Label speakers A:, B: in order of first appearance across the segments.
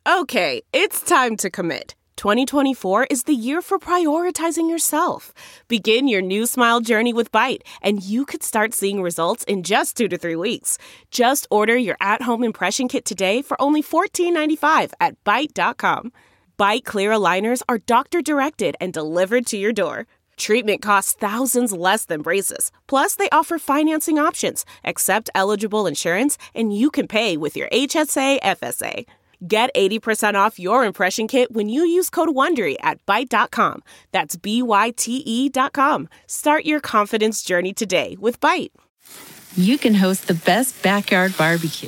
A: Okay, it's time to commit. 2024 is the year for prioritizing yourself. Begin your new smile journey with Byte, and you could start seeing results in just 2 to 3 weeks. Just order your at-home impression kit today for only $14.95 at Byte.com. Byte Clear aligners are doctor-directed and delivered to your door. Treatment costs thousands less than braces. Plus, they offer financing options, accept eligible insurance, and you can pay with your HSA FSA. Get 80% off your impression kit when you use code WONDERY at Byte.com. That's BYTE.com. Start your confidence journey today with Byte.
B: You can host the best backyard barbecue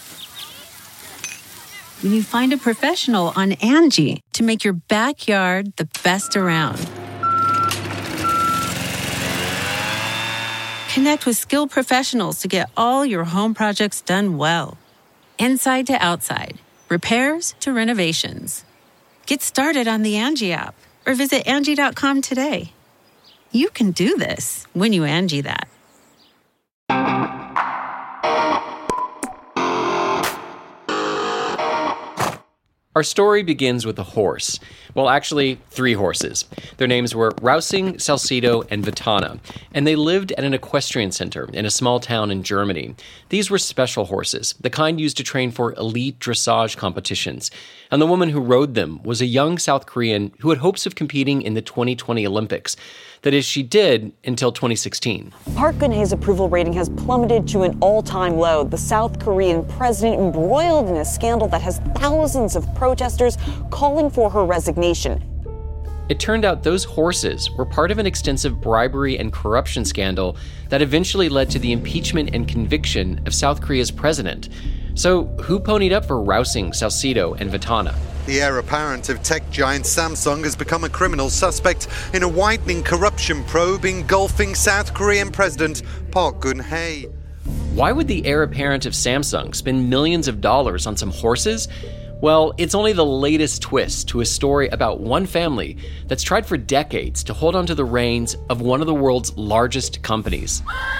B: when you find a professional on Angie to make your backyard the best around. Connect with skilled professionals to get all your home projects done well. Inside to outside. Repairs to renovations. Get started on the Angie app or visit Angie.com today. You can do this when you Angie that.
C: Our story begins with a horse. Well, actually, 3 horses. Their names were Rausing, Salcedo, and Vitana, and they lived at an equestrian center in a small town in Germany. These were special horses, the kind used to train for elite dressage competitions. And the woman who rode them was a young South Korean who had hopes of competing in the 2020 Olympics. That is, she did until 2016.
D: Park Geun-hye's approval rating has plummeted to an all-time low. The South Korean president embroiled in a scandal that has thousands of protesters calling for her resignation.
C: It turned out those horses were part of an extensive bribery and corruption scandal that eventually led to the impeachment and conviction of South Korea's president. So who ponied up for Rausing, Salcedo, and Vitana?
E: The heir apparent of tech giant Samsung has become a criminal suspect in a widening corruption probe engulfing South Korean President Park Geun-hye.
C: Why would the heir apparent of Samsung spend millions of dollars on some horses? Well, it's only the latest twist to a story about one family that's tried for decades to hold onto the reins of one of the world's largest companies.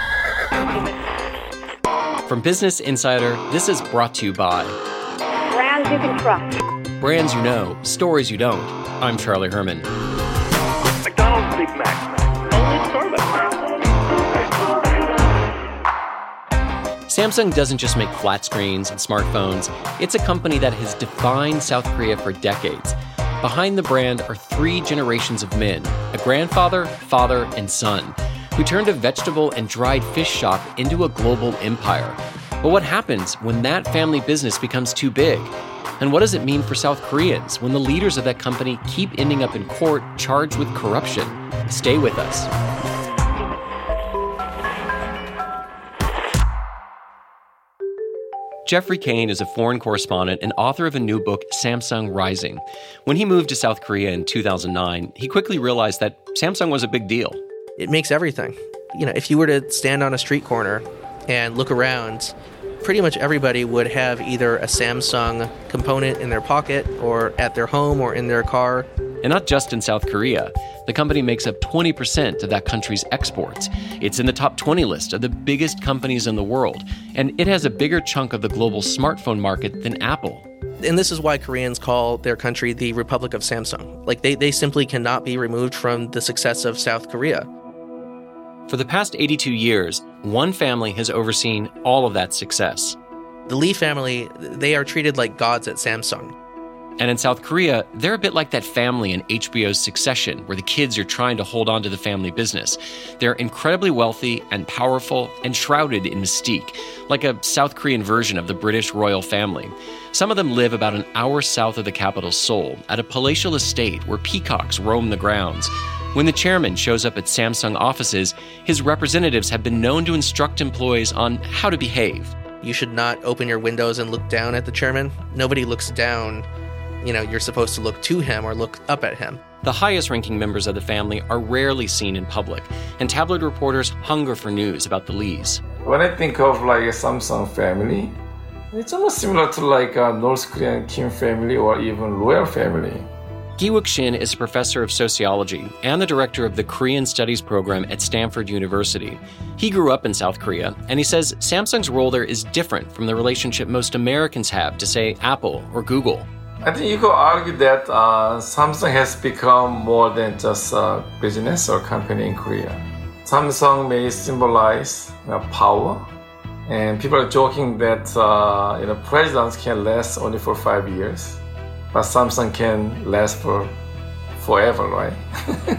C: From Business Insider, this is brought to you by
F: Brands you can trust.
C: Brands you know, stories you don't. I'm Charlie Herman.
G: McDonald's Big Mac. Only Starbucks.
C: Samsung doesn't just make flat screens and smartphones. It's a company that has defined South Korea for decades. Behind the brand are 3 generations of men, a grandfather, father, and son, who turned a vegetable and dried fish shop into a global empire. But what happens when that family business becomes too big? And what does it mean for South Koreans when the leaders of that company keep ending up in court charged with corruption? Stay with us. Jeffrey Kane is a foreign correspondent and author of a new book, Samsung Rising. When he moved to South Korea in 2009, he quickly realized that Samsung was a big deal.
H: It makes everything. You know, if you were to stand on a street corner and look around, pretty much everybody would have either a Samsung component in their pocket or at their home or in their car.
C: And not just in South Korea. The company makes up 20% of that country's exports. It's in the top 20 list of the biggest companies in the world, and it has a bigger chunk of the global smartphone market than Apple.
H: And this is why Koreans call their country the Republic of Samsung. Like, they simply cannot be removed from the success of South Korea.
C: For the past 82 years, one family has overseen all of that success.
H: The Lee family, they are treated like gods at Samsung.
C: And in South Korea, they're a bit like that family in HBO's Succession, where the kids are trying to hold on to the family business. They're incredibly wealthy and powerful and shrouded in mystique, like a South Korean version of the British royal family. Some of them live about an hour south of the capital, Seoul, at a palatial estate where peacocks roam the grounds. When the chairman shows up at Samsung offices, his representatives have been known to instruct employees on how to behave.
H: You should not open your windows and look down at the chairman. Nobody looks down. You know, you're supposed to look to him or look up at him.
C: The highest-ranking members of the family are rarely seen in public, and tabloid reporters hunger for news about the Lees.
I: When I think of like a Samsung family, it's almost similar to like a North Korean Kim family or even royal family.
C: Gi-wook Shin is a professor of sociology and the director of the Korean Studies program at Stanford University. He grew up in South Korea, and he says Samsung's role there is different from the relationship most Americans have to, say, Apple or Google.
I: I think you could argue that Samsung has become more than just a business or company in Korea. Samsung may symbolize power, and people are joking that presidents can last only for 5 years, but Samsung can last for forever, right?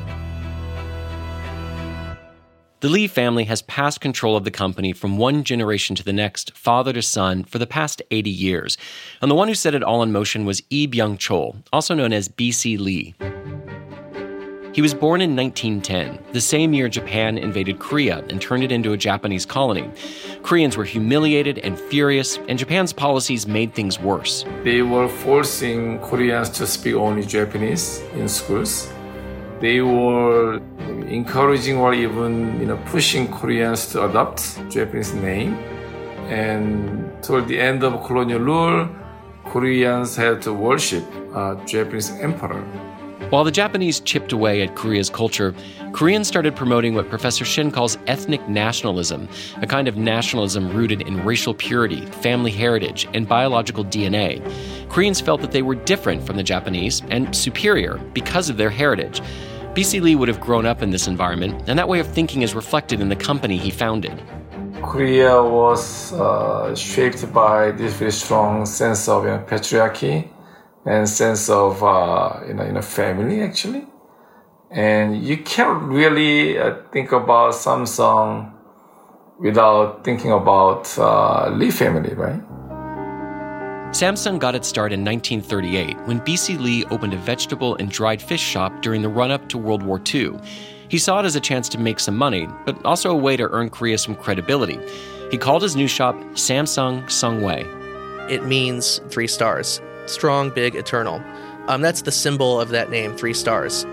C: The Lee family has passed control of the company from one generation to the next, father to son, for the past 80 years. And the one who set it all in motion was Lee Byung-chol, also known as B.C. Lee. He was born in 1910, the same year Japan invaded Korea and turned it into a Japanese colony. Koreans were humiliated and furious, and Japan's policies made things worse.
I: They were forcing Koreans to speak only Japanese in schools. They were encouraging or even pushing Koreans to adopt Japanese name. And toward the end of colonial rule, Koreans had to worship Japanese emperor.
C: While the Japanese chipped away at Korea's culture, Koreans started promoting what Professor Shin calls ethnic nationalism, a kind of nationalism rooted in racial purity, family heritage, and biological DNA. Koreans felt that they were different from the Japanese and superior because of their heritage. B.C. Lee would have grown up in this environment, and that way of thinking is reflected in the company he founded.
I: Korea was shaped by this very strong sense of patriarchy and sense of family, actually. And you can't really think about Samsung without thinking about Lee family, right?
C: Samsung got its start in 1938 when B.C. Lee opened a vegetable and dried fish shop during the run-up to World War II. He saw it as a chance to make some money, but also a way to earn Korea some credibility. He called his new shop Samsung Sungwae.
H: It means 3 stars. Strong, big, eternal. That's the symbol of that name, 3 stars.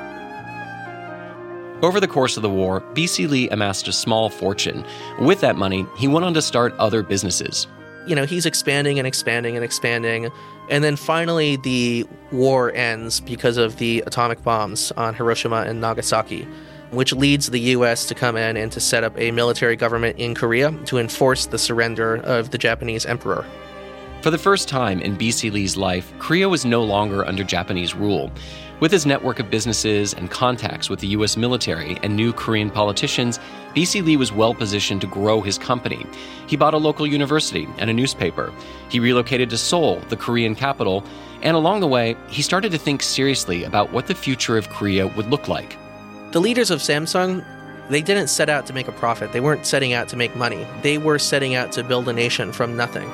C: Over the course of the war, B.C. Lee amassed a small fortune. With that money, he went on to start other businesses.
H: He's expanding and expanding and expanding. And then finally the war ends because of the atomic bombs on Hiroshima and Nagasaki, which leads the U.S. to come in and to set up a military government in Korea to enforce the surrender of the Japanese emperor.
C: For the first time in B.C. Lee's life, Korea was no longer under Japanese rule. With his network of businesses and contacts with the U.S. military and new Korean politicians, B.C. Lee was well positioned to grow his company. He bought a local university and a newspaper. He relocated to Seoul, the Korean capital, and along the way, he started to think seriously about what the future of Korea would look like.
H: The leaders of Samsung, they didn't set out to make a profit. They weren't setting out to make money. They were setting out to build a nation from nothing.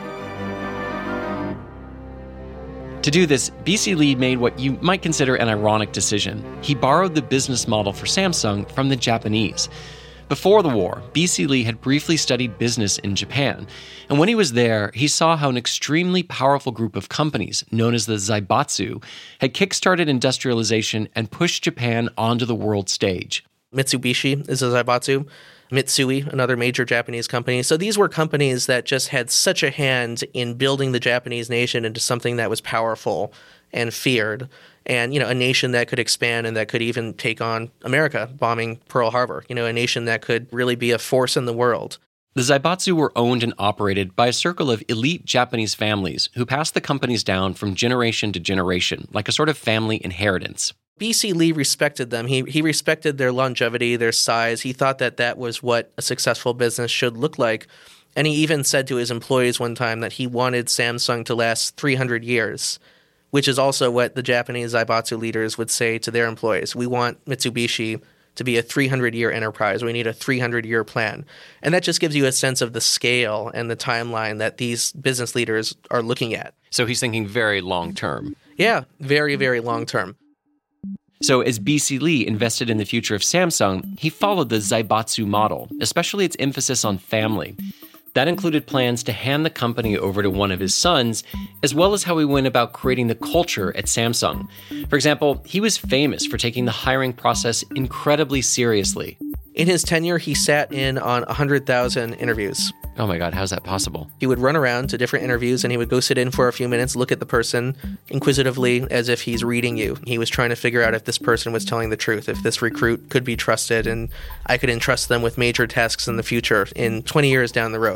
C: To do this, B.C. Lee made what you might consider an ironic decision. He borrowed the business model for Samsung from the Japanese. Before the war, B.C. Lee had briefly studied business in Japan, and when he was there, he saw how an extremely powerful group of companies, known as the Zaibatsu, had kickstarted industrialization and pushed Japan onto the world stage.
H: Mitsubishi is a Zaibatsu. Mitsui, another major Japanese company. So these were companies that just had such a hand in building the Japanese nation into something that was powerful and feared, and, a nation that could expand and that could even take on America, bombing Pearl Harbor, a nation that could really be a force in the world.
C: The Zaibatsu were owned and operated by a circle of elite Japanese families who passed the companies down from generation to generation, like a sort of family inheritance.
H: B.C. Lee respected them. He respected their longevity, their size. He thought that that was what a successful business should look like. And he even said to his employees one time that he wanted Samsung to last 300 years, which is also what the Japanese Zaibatsu leaders would say to their employees. We want Mitsubishi to be a 300-year enterprise. We need a 300-year plan. And that just gives you a sense of the scale and the timeline that these business leaders are looking at.
C: So he's thinking very long-term.
H: Yeah, very, very long-term.
C: So as B.C. Lee invested in the future of Samsung, he followed the Zaibatsu model, especially its emphasis on family. That included plans to hand the company over to one of his sons, as well as how he went about creating the culture at Samsung. For example, he was famous for taking the hiring process incredibly seriously.
H: In his tenure, he sat in on 100,000 interviews.
C: Oh my God, how's that possible?
H: He would run around to different interviews and he would go sit in for a few minutes, look at the person inquisitively as if he's reading you. He was trying to figure out if this person was telling the truth, if this recruit could be trusted, and I could entrust them with major tasks in the future in 20 years down the road.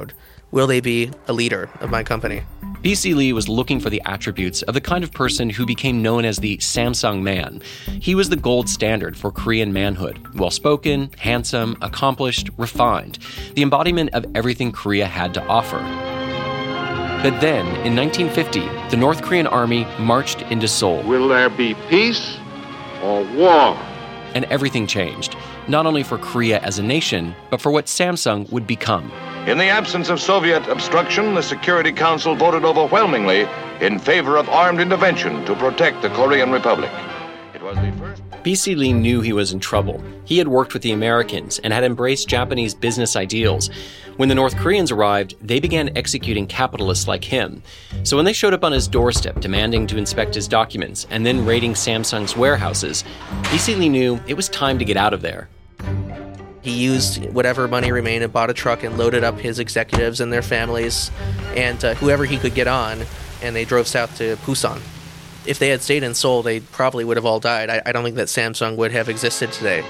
H: will they be a leader of my company?
C: B.C. Lee was looking for the attributes of the kind of person who became known as the Samsung man. He was the gold standard for Korean manhood. Well-spoken, handsome, accomplished, refined. The embodiment of everything Korea had to offer. But then, in 1950, the North Korean army marched into Seoul.
J: Will there be peace or war?
C: And everything changed, not only for Korea as a nation, but for what Samsung would become.
K: In the absence of Soviet obstruction, the Security Council voted overwhelmingly in favor of armed intervention to protect the Korean Republic. It was the first...
C: B.C. Lee knew he was in trouble. He had worked with the Americans and had embraced Japanese business ideals. When the North Koreans arrived, they began executing capitalists like him. So when they showed up on his doorstep demanding to inspect his documents and then raiding Samsung's warehouses, B.C. Lee knew it was time to get out of there.
H: He used whatever money remained and bought a truck and loaded up his executives and their families and whoever he could get on, and they drove south to Busan. If they had stayed in Seoul, they probably would have all died. I don't think that Samsung would have existed today.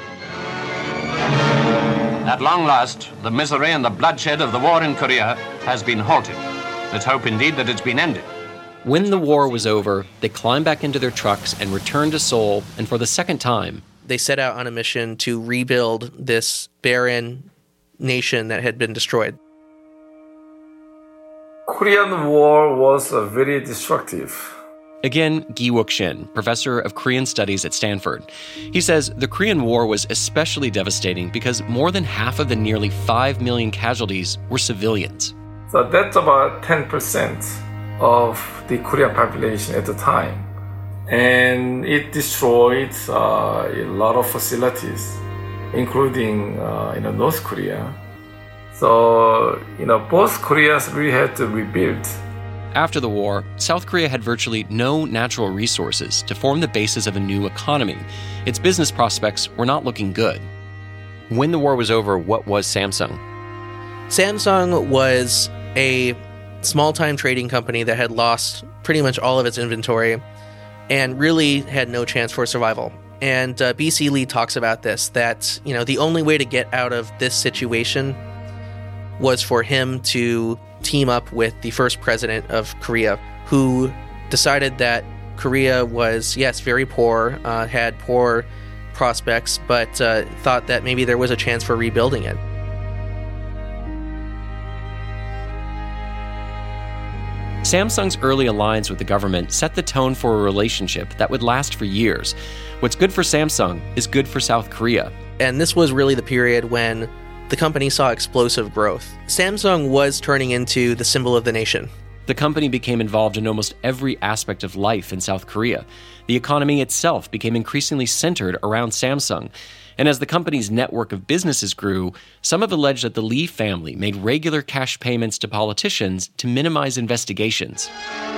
L: At long last, the misery and the bloodshed of the war in Korea has been halted. Let's hope indeed that it's been ended.
C: When the war was over, they climbed back into their trucks and returned to Seoul, and for the second time,
H: they set out on a mission to rebuild this barren nation that had been destroyed.
I: Korean War was very destructive.
C: Again, Gi Wook-shin, professor of Korean studies at Stanford. He says the Korean War was especially devastating because more than half of the nearly 5 million casualties were civilians.
I: So that's about 10% of the Korean population at the time. And it destroyed a lot of facilities, including North Korea. So, both Koreas really had to rebuild.
C: After the war, South Korea had virtually no natural resources to form the basis of a new economy. Its business prospects were not looking good. When the war was over, what was Samsung?
H: Samsung was a small-time trading company that had lost pretty much all of its inventory and really had no chance for survival. And B.C. Lee talks about this, that, the only way to get out of this situation was for him to team up with the first president of Korea, who decided that Korea was, yes, very poor, had poor prospects, but thought that maybe there was a chance for rebuilding it.
C: Samsung's early alliance with the government set the tone for a relationship that would last for years. What's good for Samsung is good for South Korea.
H: And this was really the period when the company saw explosive growth. Samsung was turning into the symbol of the nation.
C: The company became involved in almost every aspect of life in South Korea. The economy itself became increasingly centered around Samsung. And as the company's network of businesses grew, some have alleged that the Lee family made regular cash payments to politicians to minimize investigations.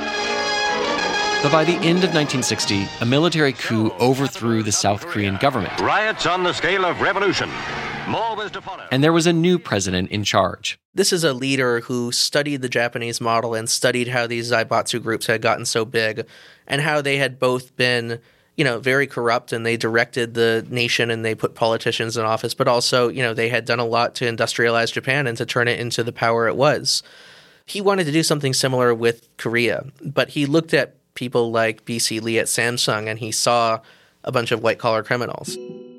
C: But by the end of 1960, a military coup overthrew the South Korean government.
L: Riots on the scale of revolution. More was to follow.
C: And there was a new president in charge.
H: This is a leader who studied the Japanese model and studied how these Zaibatsu groups had gotten so big and how they had both been, very corrupt, and they directed the nation and they put politicians in office, but also, they had done a lot to industrialize Japan and to turn it into the power it was. He wanted to do something similar with Korea, but he looked at people like B.C. Lee at Samsung and he saw a bunch of white-collar criminals.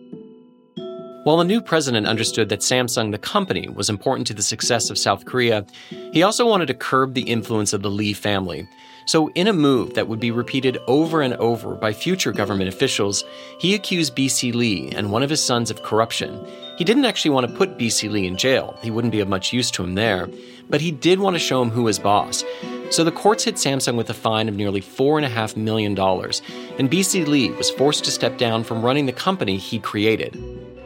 C: While the new president understood that Samsung, the company, was important to the success of South Korea, he also wanted to curb the influence of the Lee family. So in a move that would be repeated over and over by future government officials, he accused B.C. Lee and one of his sons of corruption. He didn't actually want to put B.C. Lee in jail. He wouldn't be of much use to him there. But he did want to show him who was boss. So the courts hit Samsung with a fine of nearly $4.5 million, and B.C. Lee was forced to step down from running the company he created.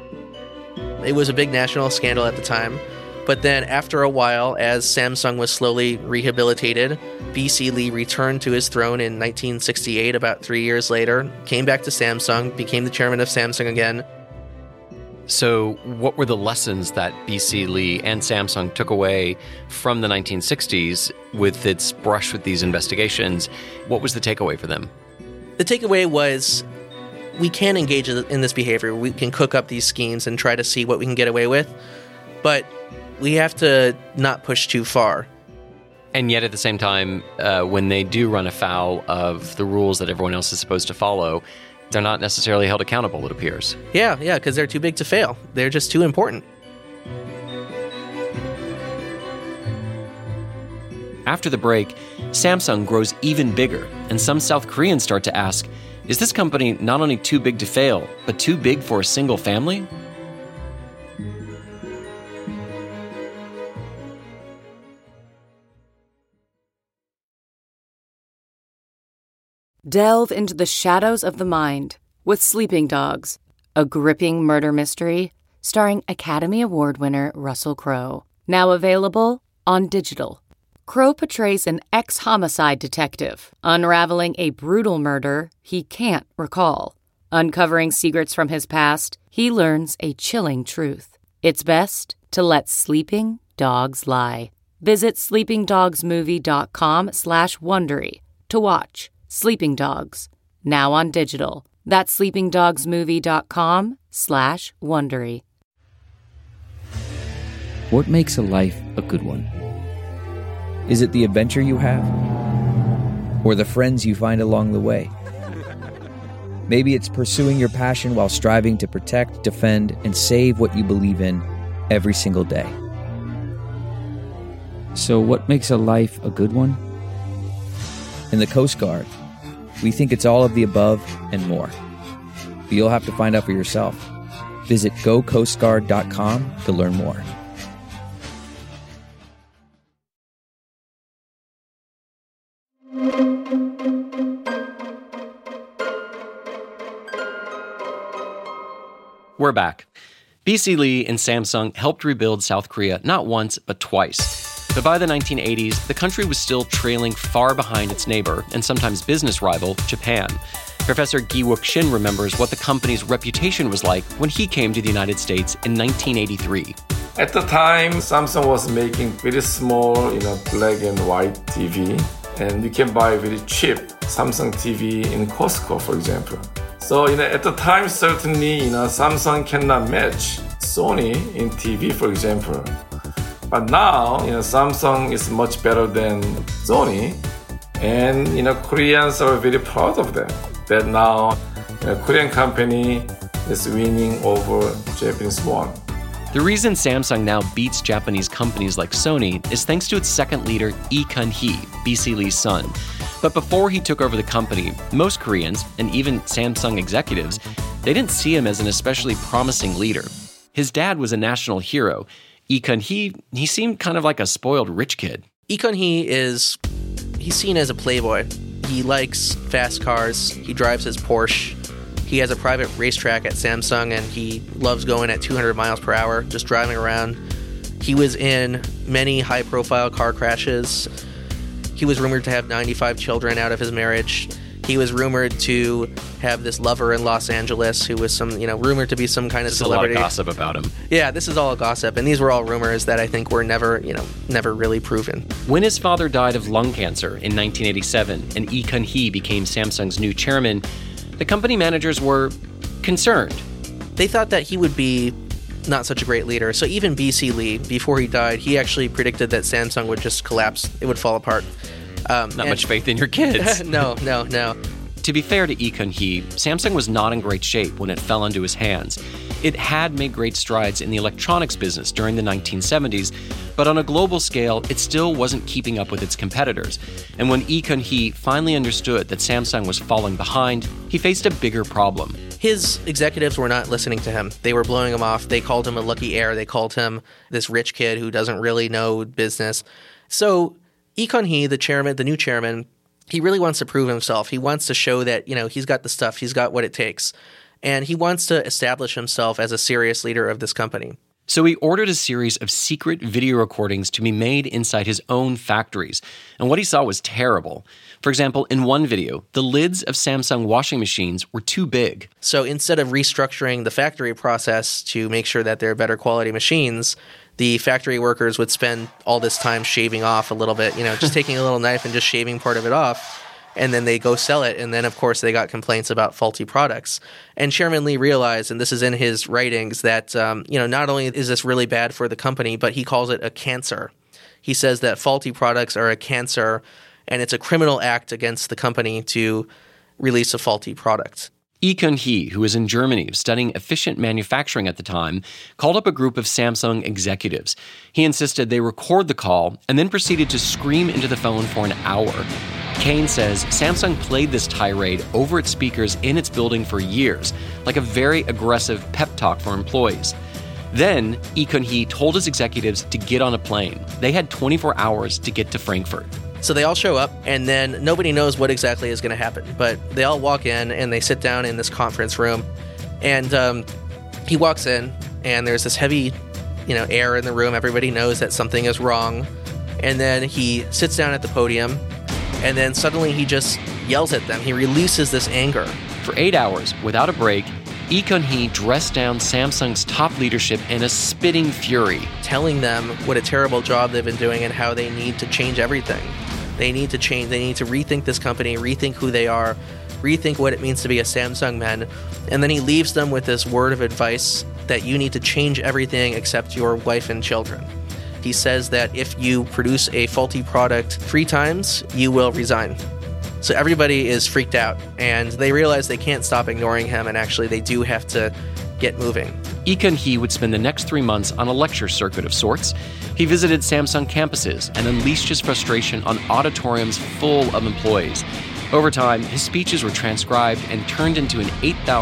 H: It was a big national scandal at the time. But then after a while, as Samsung was slowly rehabilitated, B.C. Lee returned to his throne in 1968, about 3 years later, came back to Samsung, became the chairman of Samsung again.
C: So what were the lessons that B.C. Lee and Samsung took away from the 1960s with its brush with these investigations? What was the takeaway for them?
H: The takeaway was, we can engage in this behavior. We can cook up these schemes and try to see what we can get away with. But we have to not push too far.
C: And yet at the same time, when they do run afoul of the rules that everyone else is supposed to follow, they're not necessarily held accountable, it appears.
H: Yeah, because they're too big to fail. They're just too important.
C: After the break, Samsung grows even bigger, and some South Koreans start to ask, is this company not only too big to fail, but too big for a single family?
M: Delve into the shadows of the mind with Sleeping Dogs, a gripping murder mystery starring Academy Award winner Russell Crowe. Now available on digital. Crowe portrays an ex-homicide detective unraveling a brutal murder he can't recall. Uncovering secrets from his past, he learns a chilling truth. It's best to let sleeping dogs lie. Visit sleepingdogsmovie.com/Wondery to watch Sleeping Dogs, now on digital. That's sleepingdogsmovie.com/Wondery.
N: What makes a life a good one? Is it the adventure you have? Or the friends you find along the way? Maybe it's pursuing your passion while striving to protect, defend, and save what you believe in every single day. So what makes a life a good one? In the Coast Guard, we think it's all of the above and more. But you'll have to find out for yourself. Visit gocoastguard.com to learn more.
C: We're back. B.C. Lee and Samsung helped rebuild South Korea not once, but twice. But by the 1980s, the country was still trailing far behind its neighbor and sometimes business rival, Japan. Professor Gi-wook Shin remembers what the company's reputation was like when he came to the United States in 1983.
I: At the time, Samsung was making very small, black and white TV, and you can buy very cheap Samsung TV in Costco, for example. So, at the time, certainly, Samsung cannot match Sony in TV, for example. But now, Samsung is much better than Sony, and, Koreans are very proud of that. That now, a Korean company is winning over Japanese one.
C: The reason Samsung now beats Japanese companies like Sony is thanks to its second leader, Lee Kun-hee, B.C. Lee's son. But before he took over the company, most Koreans, and even Samsung executives, they didn't see him as an especially promising leader. His dad was a national hero. Lee Kun-hee, he seemed kind of like a spoiled rich kid.
H: Lee Kun-hee he's seen as a playboy. He likes fast cars. He drives his Porsche. He has a private racetrack at Samsung, and he loves going at 200 miles per hour, just driving around. He was in many high-profile car crashes. He was rumored to have 95 children out of his marriage. He was rumored to have this lover in Los Angeles who was rumored to be some kind of celebrity.
C: There's a lot of gossip about him.
H: Yeah, this is all gossip, and these were all rumors that I think were never really proven.
C: When his father died of lung cancer in 1987 and Lee Kun-hee became Samsung's new chairman, the company managers were concerned.
H: They thought that he would be not such a great leader. So even B.C. Lee, before he died, he actually predicted that Samsung would just collapse. It would fall apart.
C: Not much faith in your kids.
H: No.
C: To be fair to Lee Kun-hee, Samsung was not in great shape when it fell into his hands. It had made great strides in the electronics business during the 1970s, but on a global scale, it still wasn't keeping up with its competitors. And when Lee Kun-hee finally understood that Samsung was falling behind, he faced a bigger problem.
H: His executives were not listening to him. They were blowing him off. They called him a lucky heir. They called him this rich kid who doesn't really know business. So Lee Kun-hee, the new chairman, he really wants to prove himself. He wants to show that, he's got the stuff. He's got what it takes. And he wants to establish himself as a serious leader of this company.
C: So he ordered a series of secret video recordings to be made inside his own factories. And what he saw was terrible. For example, in one video, the lids of Samsung washing machines were too big.
H: So instead of restructuring the factory process to make sure that they're better quality machines, the factory workers would spend all this time shaving off a little bit, just taking a little knife and just shaving part of it off. and then they go sell it, and then, of course, they got complaints about faulty products. And Chairman Lee realized, and this is in his writings, that not only is this really bad for the company, but he calls it a cancer. He says that faulty products are a cancer, and it's a criminal act against the company to release a faulty product.
C: Lee Kun-hee, who was in Germany studying efficient manufacturing at the time, called up a group of Samsung executives. He insisted they record the call and then proceeded to scream into the phone for an hour. Kane says Samsung played this tirade over its speakers in its building for years, like a very aggressive pep talk for employees. Then, Lee Kun-hee told his executives to get on a plane. They had 24 hours to get to Frankfurt.
H: So they all show up, and then nobody knows what exactly is going to happen. But they all walk in, and they sit down in this conference room. And he walks in, and there's this heavy, air in the room. Everybody knows that something is wrong. And then he sits down at the podium, and then suddenly he just yells at them. He releases this anger.
C: For 8 hours, without a break, Lee Kun-hee dressed down Samsung's top leadership in a spitting fury,
H: telling them what a terrible job they've been doing and how they need to change everything. They need to change. They need to rethink this company, rethink who they are, rethink what it means to be a Samsung man. And then he leaves them with this word of advice that you need to change everything except your wife and children. He says that if you produce a faulty product 3 times, you will resign. So everybody is freaked out, and they realize they can't stop ignoring him, and actually they do have to get moving.
C: Lee Kun-hee would spend the next 3 months on a lecture circuit of sorts. He visited Samsung campuses and unleashed his frustration on auditoriums full of employees. Over time, his speeches were transcribed and turned into an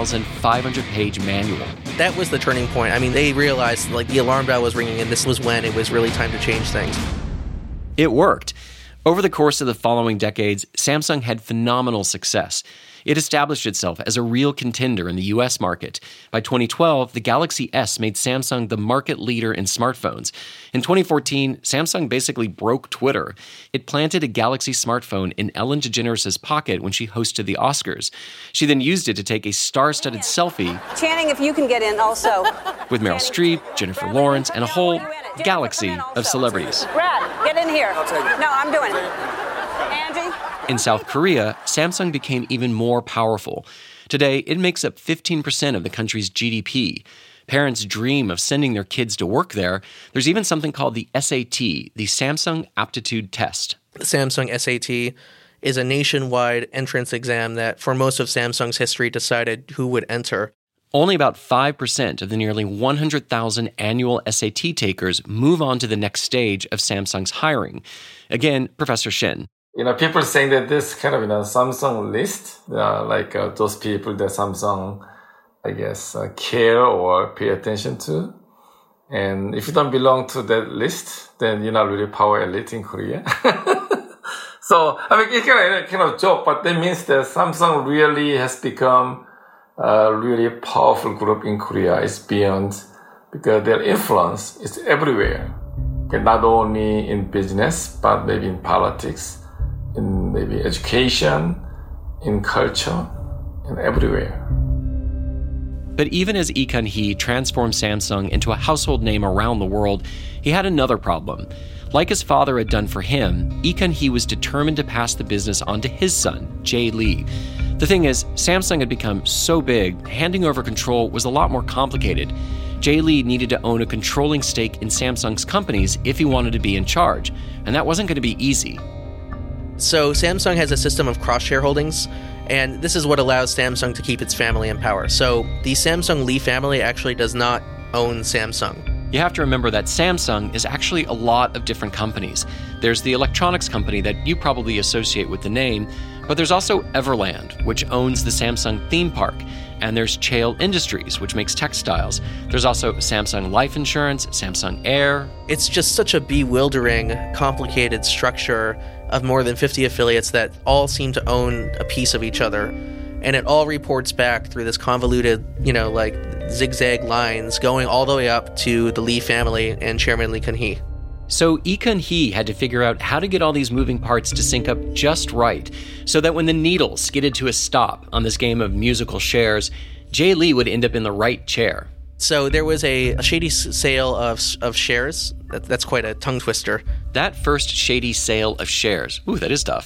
C: 8,500-page manual.
H: That was the turning point. I mean, they realized the alarm bell was ringing, and this was when it was really time to change things.
C: It worked. Over the course of the following decades, Samsung had phenomenal success. It established itself as a real contender in the US market. By 2012, the Galaxy S made Samsung the market leader in smartphones. In 2014, Samsung basically broke Twitter. It planted a Galaxy smartphone in Ellen DeGeneres' pocket when she hosted the Oscars. She then used it to take a star-studded selfie.
F: Channing, if you can get in also.
C: With Meryl Streep, Jennifer Lawrence, and a whole galaxy of celebrities.
F: Brad, get in here. No, I'm doing it. Angie?
C: In South Korea, Samsung became even more powerful. Today, it makes up 15% of the country's GDP. Parents dream of sending their kids to work there. There's even something called the SAT, the Samsung Aptitude Test.
H: The Samsung SAT is a nationwide entrance exam that, for most of Samsung's history, decided who would enter.
C: Only about 5% of the nearly 100,000 annual SAT takers move on to the next stage of Samsung's hiring. Again, Professor Shin.
I: People saying that this kind of, Samsung list, those people that Samsung, I guess, care or pay attention to. And if you don't belong to that list, then you're not really power elite in Korea. So, it's kind of joke, but that means that Samsung really has become a really powerful group in Korea. It's beyond, because their influence is everywhere. Okay, not only in business, but maybe in politics, in maybe education, in culture, and everywhere.
C: But even as Lee Kun-hee transformed Samsung into a household name around the world, he had another problem. Like his father had done for him, Lee Kun-hee was determined to pass the business on to his son, Jae Lee. The thing is, Samsung had become so big, handing over control was a lot more complicated. Jae Lee needed to own a controlling stake in Samsung's companies if he wanted to be in charge, and that wasn't going to be easy.
H: So Samsung has a system of cross-shareholdings, and this is what allows Samsung to keep its family in power. So the Samsung Lee family actually does not own Samsung.
C: You have to remember that Samsung is actually a lot of different companies. There's the electronics company that you probably associate with the name, but there's also Everland, which owns the Samsung theme park, and there's Cheil Industries, which makes textiles. There's also Samsung Life Insurance, Samsung Air.
H: It's just such a bewildering, complicated structure of more than 50 affiliates that all seem to own a piece of each other. And it all reports back through this convoluted, zigzag lines going all the way up to the Lee family and Chairman Lee Kun-hee.
C: So Lee Kun-hee had to figure out how to get all these moving parts to sync up just right, so that when the needle skidded to a stop on this game of musical shares, Jae Lee would end up in the right chair.
H: So there was a shady sale of shares. That's quite a tongue twister.
C: That first shady sale of shares, that is tough.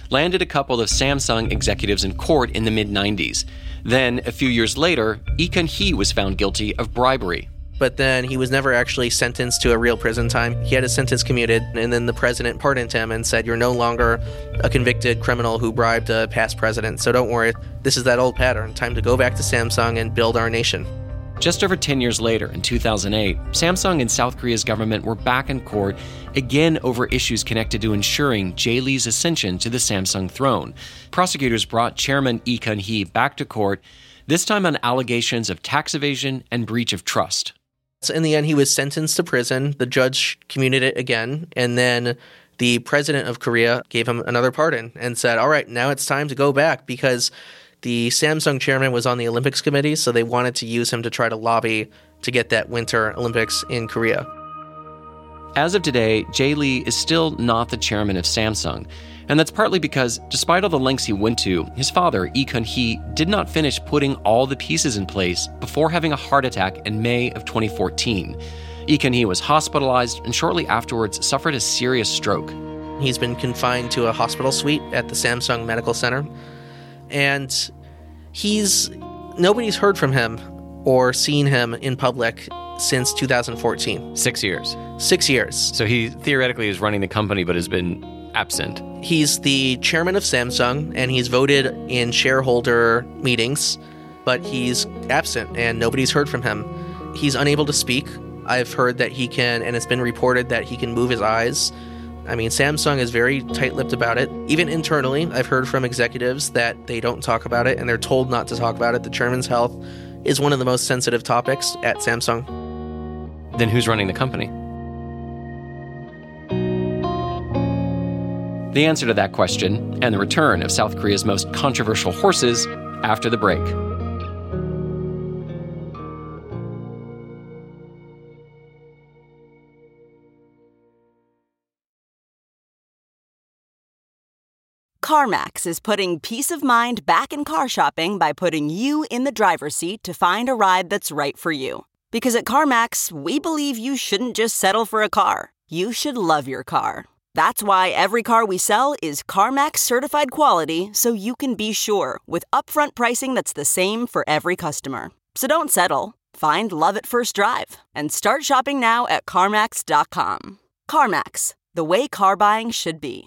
C: landed a couple of Samsung executives in court in the mid-90s. Then, a few years later, Lee Kun-hee was found guilty of bribery.
H: But then he was never actually sentenced to a real prison time. He had his sentence commuted, and then the president pardoned him and said, you're no longer a convicted criminal who bribed a past president, so don't worry. This is that old pattern. Time to go back to Samsung and build our nation.
C: Just over 10 years later, in 2008, Samsung and South Korea's government were back in court, again over issues connected to ensuring Jae Lee's ascension to the Samsung throne. Prosecutors brought Chairman Lee Kun-hee back to court, this time on allegations of tax evasion and breach of trust.
H: So in the end, he was sentenced to prison. The judge commuted it again, and then the president of Korea gave him another pardon and said, all right, now it's time to go back, because the Samsung chairman was on the Olympics committee, so they wanted to use him to try to lobby to get that Winter Olympics in Korea.
C: As of today, Jae Lee is still not the chairman of Samsung, and that's partly because, despite all the lengths he went to, his father, Lee Kun-hee, did not finish putting all the pieces in place before having a heart attack in May of 2014. Lee Kun-hee was hospitalized and shortly afterwards suffered a serious stroke.
H: He's been confined to a hospital suite at the Samsung Medical Center, and nobody's heard from him or seen him in public since 2014.
C: 6 years.
H: 6 years.
C: So he theoretically is running the company but has been absent.
H: He's the chairman of Samsung, and he's voted in shareholder meetings, but he's absent, and nobody's heard from him. He's unable to speak. I've heard that he can, and it's been reported that he can move his eyes. I mean, Samsung is very tight-lipped about it. Even internally, I've heard from executives that they don't talk about it, and they're told not to talk about it. The chairman's health is one of the most sensitive topics at Samsung.
C: Then who's running the company? The answer to that question, and the return of South Korea's most controversial horses, after the break.
O: CarMax is putting peace of mind back in car shopping by putting you in the driver's seat to find a ride that's right for you. Because at CarMax, we believe you shouldn't just settle for a car. You should love your car. That's why every car we sell is CarMax certified quality, so you can be sure with upfront pricing that's the same for every customer. So don't settle. Find love at first drive and start shopping now at CarMax.com. CarMax, the way car buying should be.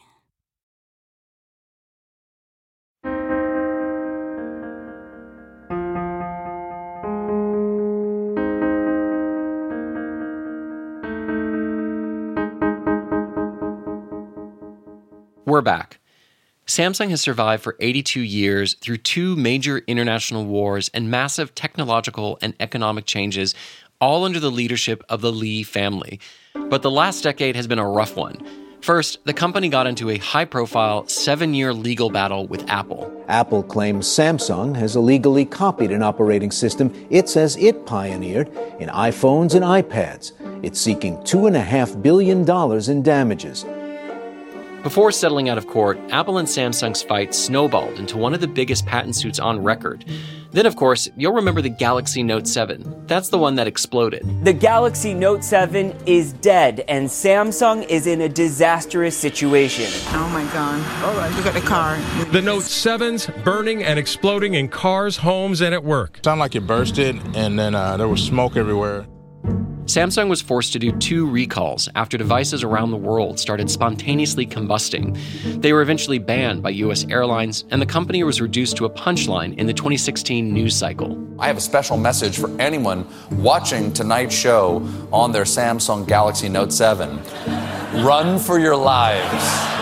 C: We're back. Samsung has survived for 82 years through two major international wars and massive technological and economic changes, all under the leadership of the Lee family. But the last decade has been a rough one. First, the company got into a high-profile 7-year legal battle with Apple.
P: Apple claims Samsung has illegally copied an operating system it says it pioneered in iPhones and iPads. It's seeking $2.5 billion in damages.
C: Before settling out of court, Apple and Samsung's fight snowballed into one of the biggest patent suits on record. Then, of course, you'll remember the Galaxy Note 7. That's the one that exploded.
Q: The Galaxy Note 7 is dead, and Samsung is in a disastrous situation.
R: Oh my God. All right, look at the car.
S: The Note 7's burning and exploding in cars, homes, and at work.
T: Sounded like it bursted, and then there was smoke everywhere.
C: Samsung was forced to do 2 recalls after devices around the world started spontaneously combusting. They were eventually banned by U.S. airlines, and the company was reduced to a punchline in the 2016 news cycle.
U: I have a special message for anyone watching tonight's show on their Samsung Galaxy Note 7. Run for your lives.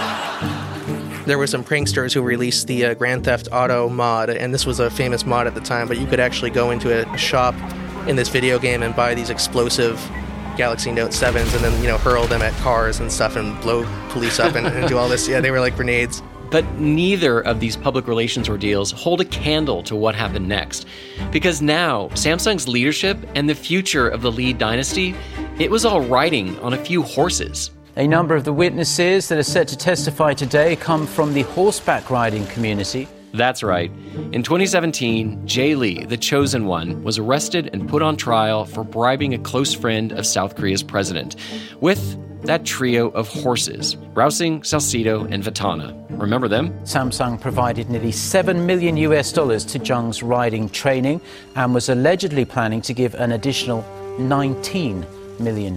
H: There were some pranksters who released the Grand Theft Auto mod, and this was a famous mod at the time, but you could actually go into a shop in this video game and buy these explosive Galaxy Note 7s and then, hurl them at cars and stuff and blow police up and do all this. Yeah, they were like grenades.
C: But neither of these public relations ordeals hold a candle to what happened next. Because now, Samsung's leadership and the future of the Lee dynasty, it was all riding on a few horses.
V: A number of the witnesses that are set to testify today come from the horseback riding community.
C: That's right. In 2017, Jae Lee, the chosen one, was arrested and put on trial for bribing a close friend of South Korea's president with that trio of horses, Rousing, Salcedo, and Vitana. Remember them?
V: Samsung provided nearly $7 million to Zhang's riding training and was allegedly planning to give an additional $19 million.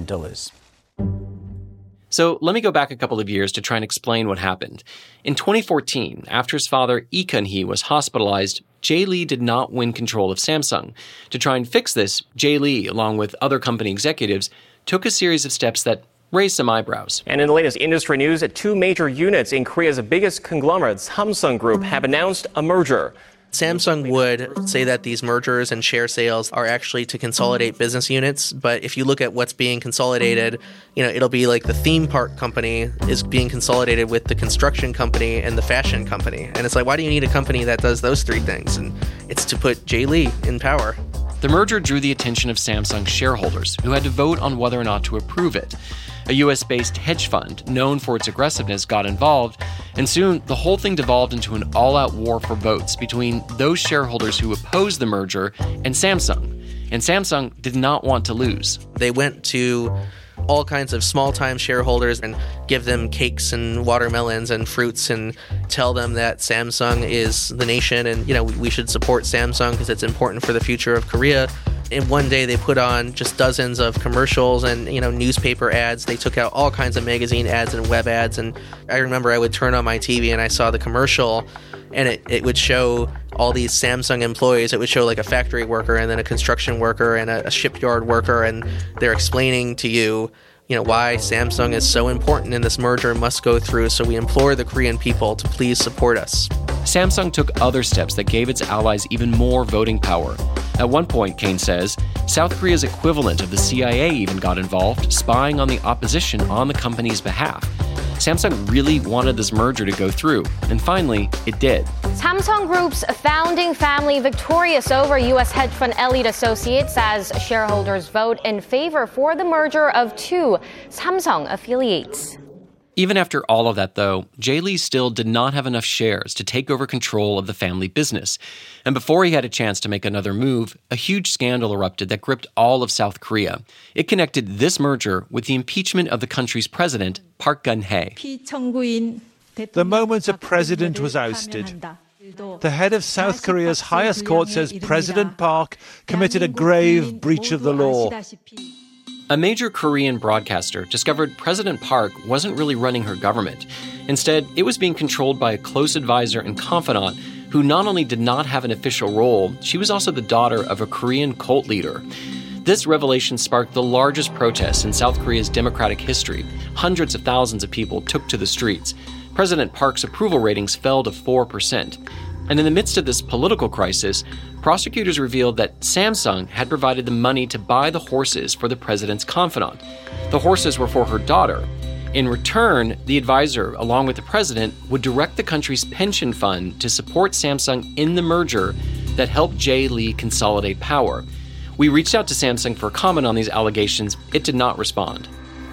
C: So let me go back a couple of years to try and explain what happened. In 2014, after his father Lee Kun-hee was hospitalized, Jay Lee did not win control of Samsung. To try and fix this, Jay Lee, along with other company executives, took a series of steps that raised some eyebrows.
A: And in the latest industry news, two major units in Korea's biggest conglomerate, Samsung Group, have announced a merger.
H: Samsung would say that these mergers and share sales are actually to consolidate business units, but if you look at what's being consolidated, it'll be like the theme park company is being consolidated with the construction company and the fashion company. And it's like, why do you need a company that does those three things? And it's to put Jay Lee in power.
C: The merger drew the attention of Samsung shareholders, who had to vote on whether or not to approve it. A US-based hedge fund, known for its aggressiveness, got involved, and soon the whole thing devolved into an all-out war for votes between those shareholders who opposed the merger and Samsung. And Samsung did not want to lose.
H: They went to all kinds of small-time shareholders and give them cakes and watermelons and fruits and tell them that Samsung is the nation and, we should support Samsung because it's important for the future of Korea. And one day they put on just dozens of commercials and, newspaper ads. They took out all kinds of magazine ads and web ads. And I remember I would turn on my TV and I saw the commercial and it would show all these Samsung employees. It would show like a factory worker and then a construction worker and a shipyard worker. And they're explaining to you, why Samsung is so important and this merger must go through. So we implore the Korean people to please support us.
C: Samsung took other steps that gave its allies even more voting power. At one point, Kane says, South Korea's equivalent of the CIA even got involved, spying on the opposition on the company's behalf. Samsung really wanted this merger to go through, and finally, it did.
B: Samsung Group's founding family victorious over U.S. hedge fund Elite Associates as shareholders vote in favor for the merger of two Samsung affiliates.
C: Even after all of that, though, Jay Lee still did not have enough shares to take over control of the family business. And before he had a chance to make another move, a huge scandal erupted that gripped all of South Korea. It connected this merger with the impeachment of the country's president, Park Geun-hye.
W: The moment a president was ousted, the head of South Korea's highest court says President Park committed a grave breach of the law.
C: A major Korean broadcaster discovered President Park wasn't really running her government. Instead, it was being controlled by a close advisor and confidant who not only did not have an official role, she was also the daughter of a Korean cult leader. This revelation sparked the largest protests in South Korea's democratic history. Hundreds of thousands of people took to the streets. President Park's approval ratings fell to 4%. And in the midst of this political crisis, prosecutors revealed that Samsung had provided the money to buy the horses for the president's confidant. The horses were for her daughter. In return, the advisor, along with the president, would direct the country's pension fund to support Samsung in the merger that helped Jay Lee consolidate power. We reached out to Samsung for comment on these allegations. It did not respond.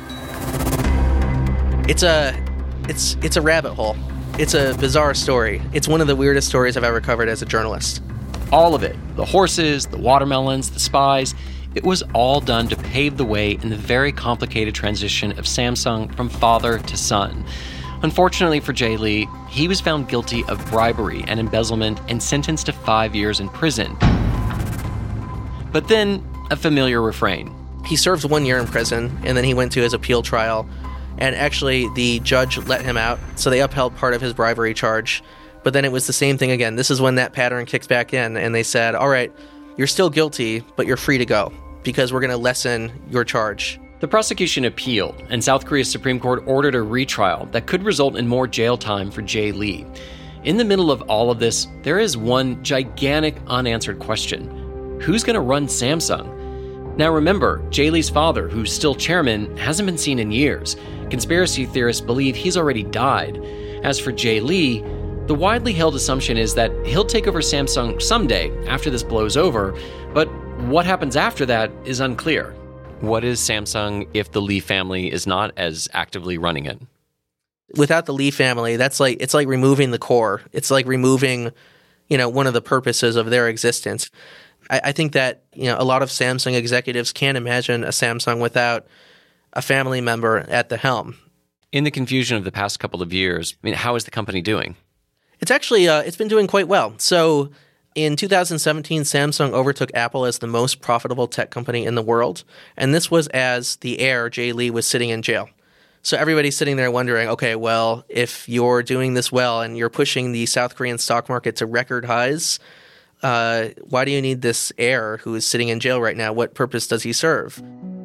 H: It's a rabbit hole. It's a bizarre story. It's one of the weirdest stories I've ever covered as a journalist.
C: All of it, the horses, the watermelons, the spies, it was all done to pave the way in the very complicated transition of Samsung from father to son. Unfortunately for Jay Lee, he was found guilty of bribery and embezzlement and sentenced to 5 years in prison. But then, a familiar refrain.
H: He served 1 year in prison, and then he went to his appeal trial. And actually, the judge let him out, so they upheld part of his bribery charge. But then it was the same thing again. This is when that pattern kicks back in, and they said, all right, you're still guilty, but you're free to go, because we're going to lessen your charge.
C: The prosecution appealed, and South Korea's Supreme Court ordered a retrial that could result in more jail time for Jay Lee. In the middle of all of this, there is one gigantic unanswered question. Who's going to run Samsung? Now remember, Jay Lee's father, who's still chairman, hasn't been seen in years. Conspiracy theorists believe he's already died. As for Jay Lee, the widely held assumption is that he'll take over Samsung someday after this blows over, but what happens after that is unclear. What is Samsung if the Lee family is not as actively running it?
H: Without the Lee family, it's like removing the core. It's like removing, one of the purposes of their existence. I think that, a lot of Samsung executives can't imagine a Samsung without a family member at the helm.
C: In the confusion of the past couple of years, how is the company doing?
H: It's actually it's been doing quite well. So in 2017, Samsung overtook Apple as the most profitable tech company in the world. And this was as the heir, Jay Lee, was sitting in jail. So everybody's sitting there wondering, okay, well, if you're doing this well and you're pushing the South Korean stock market to record highs, why do you need this heir who is sitting in jail right now? What purpose does he serve?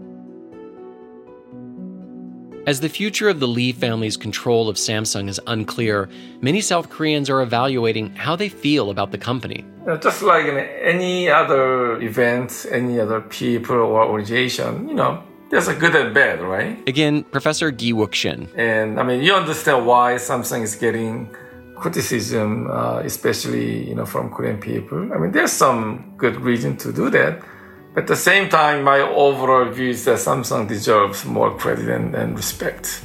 C: As the future of the Lee family's control of Samsung is unclear, many South Koreans are evaluating how they feel about the company.
I: Just like in any other event, any other people or organization, there's a good and bad, right?
C: Again, Professor Gi-wook Shin.
I: And you understand why Samsung is getting criticism, especially, from Korean people. There's some good reason to do that. But at the same time, my overall view is that Samsung deserves more credit and respect.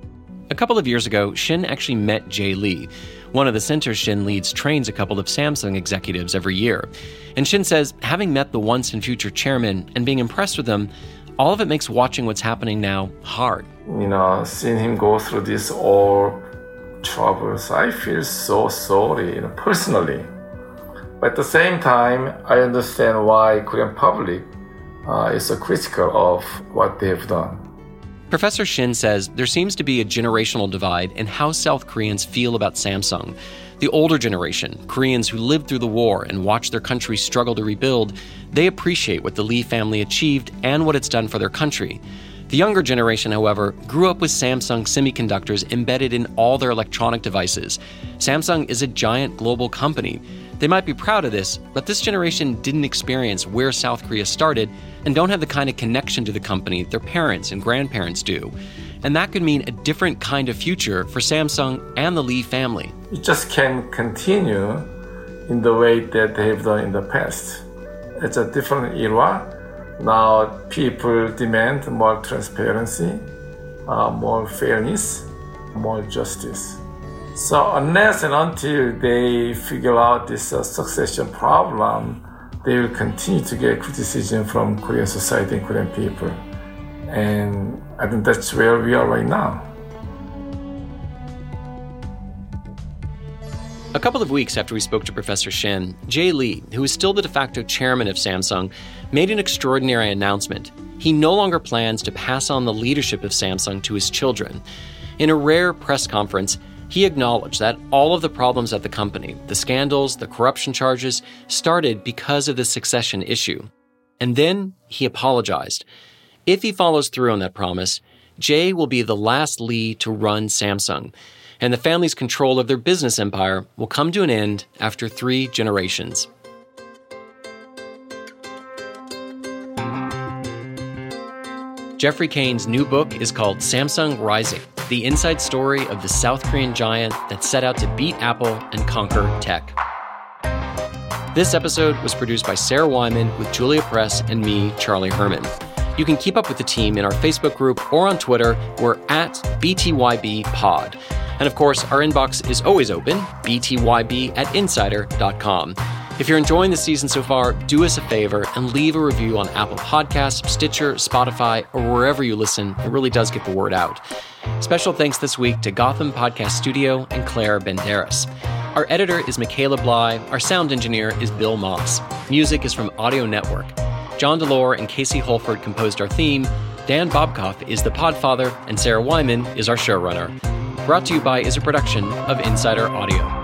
C: A couple of years ago, Shin actually met Jay Lee. One of the centers Shin leads trains a couple of Samsung executives every year. And Shin says, having met the once and future chairman and being impressed with them, all of it makes watching what's happening now hard.
I: Seeing him go through this all troubles, I feel so sorry, personally. But at the same time, I understand why Korean public is so critical of what they have done.
C: Professor Shin says there seems to be a generational divide in how South Koreans feel about Samsung. The older generation, Koreans who lived through the war and watched their country struggle to rebuild, they appreciate what the Lee family achieved and what it's done for their country. The younger generation, however, grew up with Samsung semiconductors embedded in all their electronic devices. Samsung is a giant global company. They might be proud of this, but this generation didn't experience where South Korea started and don't have the kind of connection to the company their parents and grandparents do. And that could mean a different kind of future for Samsung and the Lee family.
I: It just can't continue in the way that they've done in the past. It's a different era. Now people demand more transparency, more fairness, more justice. So unless and until they figure out this succession problem, they will continue to get criticism from Korean society and Korean people. And I think that's where we are right now.
C: A couple of weeks after we spoke to Professor Shin, Jay Lee, who is still the de facto chairman of Samsung, made an extraordinary announcement. He no longer plans to pass on the leadership of Samsung to his children. In a rare press conference, he acknowledged that all of the problems at the company, the scandals, the corruption charges, started because of the succession issue. And then he apologized. If he follows through on that promise, Jay will be the last Lee to run Samsung, and the family's control of their business empire will come to an end after 3 generations. Jeffrey Kane's new book is called Samsung Rising, the inside story of the South Korean giant that set out to beat Apple and conquer tech. This episode was produced by Sarah Wyman with Julia Press and me, Charlie Herman. You can keep up with the team in our Facebook group or on Twitter. We're at BTYBpod. And of course, our inbox is always open, btyb@insider.com. If you're enjoying the season so far, do us a favor and leave a review on Apple Podcasts, Stitcher, Spotify, or wherever you listen. It really does get the word out. Special thanks this week to Gotham Podcast Studio and Claire Banderas. Our editor is Michaela Bly. Our sound engineer is Bill Moss. Music is from Audio Network. John Delore and Casey Holford composed our theme. Dan Bobkoff is the podfather, and Sarah Wyman is our showrunner. Brought to you by is a production of Insider Audio.